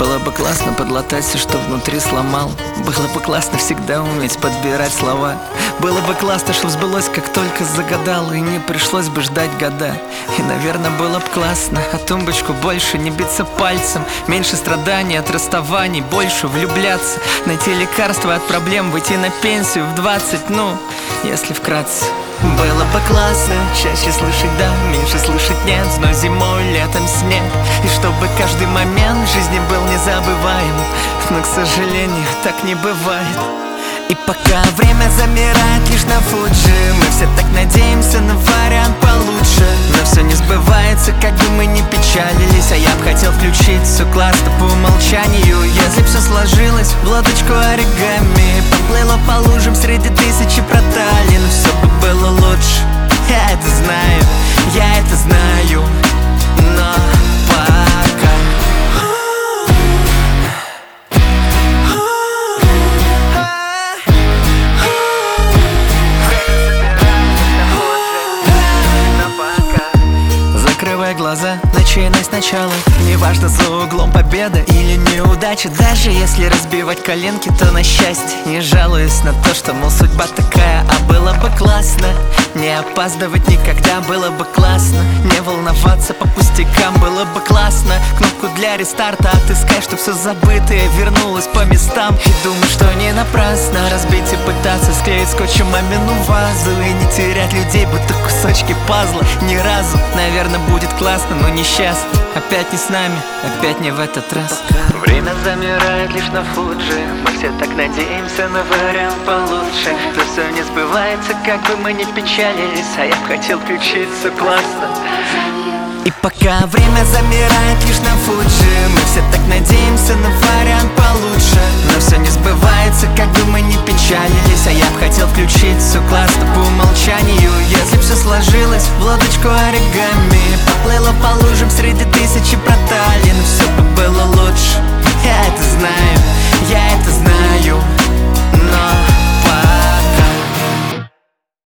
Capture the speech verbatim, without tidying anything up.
Было бы классно подлатать все, что внутри сломал. Было бы классно всегда уметь подбирать слова. Было бы классно, что сбылось, как только загадал, и не пришлось бы ждать года. И, наверное, было бы классно а тумбочку больше не биться пальцем. Меньше страданий от расставаний, больше влюбляться. Найти лекарства от проблем, выйти на пенсию в двадцать, ну, если вкратце. Было бы классно чаще слышать да, меньше слышать нет, но зимой, летом снег. И чтобы каждый момент в жизни был незабываем. Но, к сожалению, так не бывает. И пока время замирает лишь на Фуджи, мы все так надеемся на вариант получше. Но все не сбывается, как бы мы ни печалились. А я б хотел включить все классно по умолчанию. Если б все сложилось в лодочку оригами, поплыло по лужам среди тысячи проталин, все бы было лучше. Я это знаю, я это знаю. Но пока закрывай глаза, начинай сначала. Неважно, за углом победа или неудача. Даже если разбивать коленки, то на счастье. Не жалуюсь на то, что, мол, судьба такая. А было бы классно не опаздывать никогда. Было бы классно не волноваться по пустякам. Было бы классно кнопку для рестарта отыскать, чтоб все забытое вернулось по местам. И думаю, что не напрасно разбить и пытаться склеить скотчем мамину вазу. И не терять людей, будто кусочки пазла. Ни разу, наверное, будет классно, но несчастно. Опять не с нами, опять не в этот раз. Время замирает лишь на Фуджи. Мы все так надеемся на вариант получше. Но все не сбывается, как бы мы ни печалились. А я б хотел включить все классно. И пока время замирает лишь на Фуджи, мы все так надеемся на вариант получше. Но все не сбывается, как бы мы ни печалились. А я б хотел включить все классно по умолчанию. Если б все сложилось в лодочку оригами, поплыло по лужам среди тысячи проталин, все бы было лучше.